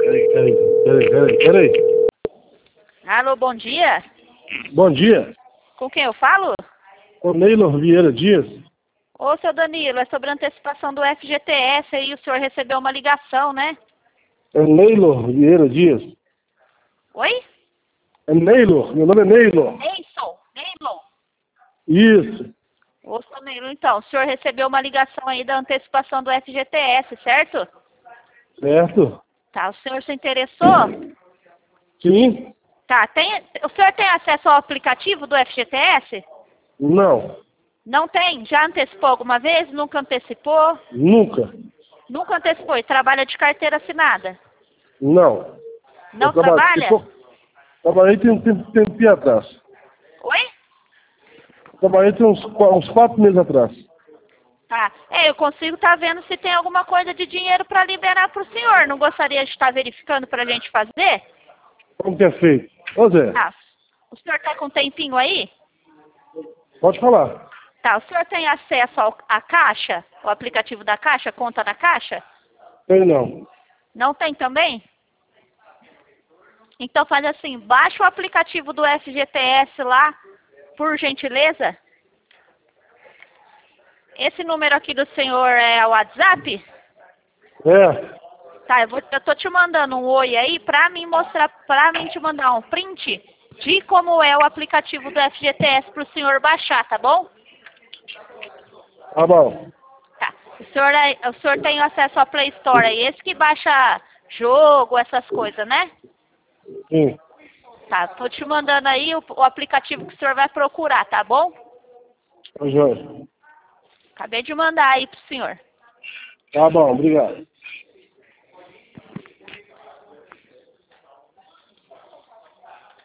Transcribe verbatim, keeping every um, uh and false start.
Peraí, peraí, peraí, peraí, peraí. Alô, bom dia. Bom dia. Com quem eu falo? O Neylor Vieira Dias. Ô, seu Danilo, é sobre a antecipação do F G T S aí, o senhor recebeu uma ligação, né? É Neylor Vieira Dias. Oi? É Neylor, meu nome é Neylor. Neilson, Neilon. Isso, Ô, seu Neilon, então, o senhor recebeu uma ligação aí da antecipação do F G T S, certo? certo? Tá, o senhor se interessou? Sim? Tá, tem, o senhor tem acesso ao aplicativo do F G T S? Não, Não tem? Já antecipou alguma vez? Nunca antecipou? nunca. Nunca antecipou e trabalha de carteira assinada? Não. Eu Não trabalhei, trabalha? trabalhei tem um tempo, tempo atrás. Oi? Trabalhei tem uns, qua- uns quatro meses atrás. Tá. É, eu consigo estar vendo se tem alguma coisa de dinheiro para liberar para o senhor. Não gostaria de estar verificando para a gente fazer? Como que é feito? Ô Zé, Tá. O senhor está com um tempinho aí? pode falar. Tá. O senhor tem acesso ao, à Caixa? O aplicativo da Caixa? Conta na Caixa? Tem não. Não tem também? Então faz assim, baixa o aplicativo do F G T S lá, por gentileza. Esse número aqui do senhor é o WhatsApp? É, Tá, eu, vou, eu tô te mandando um oi aí pra mim mostrar, pra mim te mandar um print de como é o aplicativo do F G T S pro senhor baixar, tá bom? tá bom. Tá. O senhor, é- o senhor tem acesso à Play Store aí, esse que baixa jogo, essas coisas, né? Sim, Tá, tô te mandando aí o, o aplicativo que o senhor vai procurar, tá bom? tá joia. Acabei de mandar aí pro senhor. Tá bom, obrigado.